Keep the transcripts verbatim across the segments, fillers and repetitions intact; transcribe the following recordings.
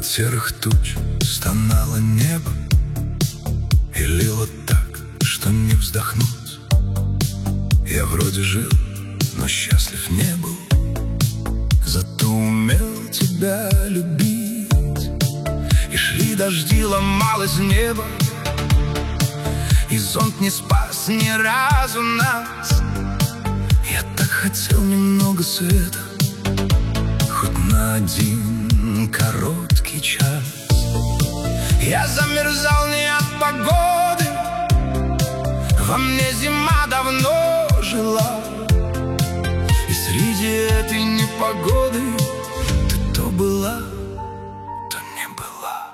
От серых туч стонало небо и лило так, что не вздохнуть. Я вроде жил, но счастлив не был, зато умел тебя любить. И шли дожди, ломалось небо, и зонт не спас ни разу нас. Я так хотел немного света, хоть на один короткий час. Я замерзал не от погоды, во мне зима давно жила. И среди этой непогоды ты то была, то не была.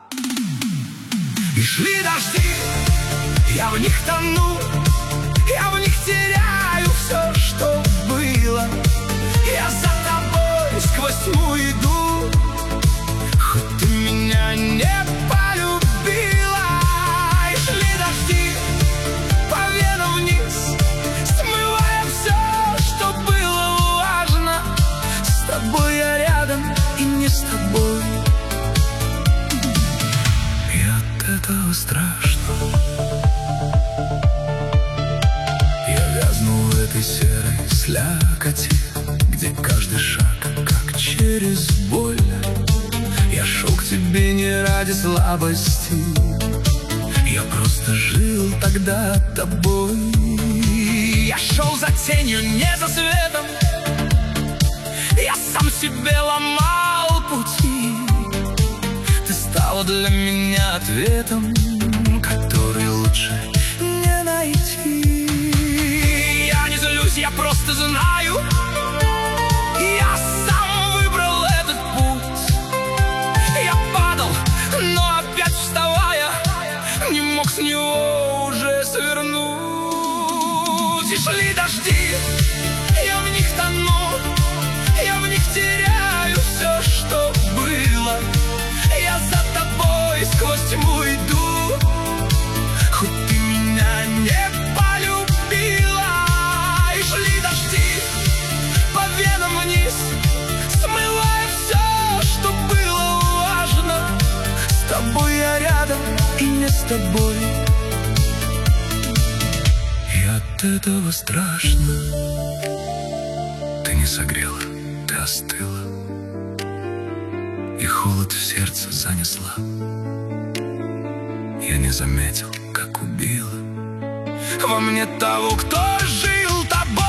И шли дожди, я в них тону, я в них теряю все, что было. Я за тобой сквозь тьму иду, хоть ты меня не полюбила. И шли дожди по венам вниз, смывая все, что было важно. С тобой я рядом и не с тобой, и от этого страшно. В этой серой слякоти, где каждый шаг как через боль. Я шел к тебе не ради слабости, я просто жил тогда тобой. Я шел за тенью, не за светом, я сам себе ломал пути. Ты стала для меня ответом, который лучше не найти. Я просто знаю, я сам выбрал этот путь. Я падал, но опять вставая, не мог с него уже свернуть. И шли дожди, я в них тону, я в них теряю все, что было. Я за тобой сквозь тьму иду, хоть ты меня не полюбила. Шли дожди по венам вниз, смывая все, что было важно. С тобой я рядом и не с тобой, и от этого страшно. Ты не согрела, ты остыла, и холод в сердце занесла. Я не заметил, как убила во мне того, кто жил тобой.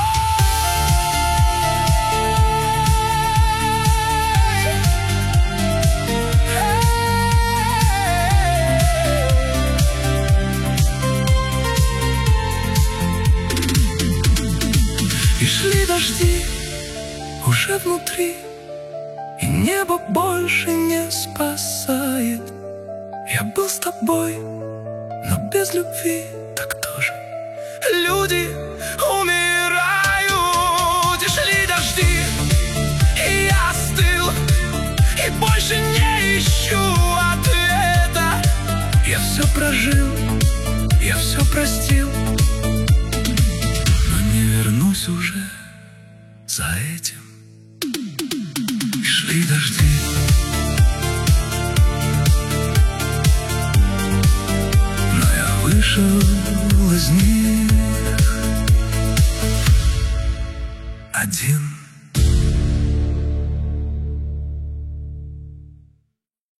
И шли дожди уже внутри, и небо больше не спасает. Я был с тобой, но без любви так тоже люди умирают. И шли дожди, и я остыл, и больше не ищу ответа. Я все прожил, я все простил, но не вернусь уже за этим. И шли дожди, но я вышел из них один.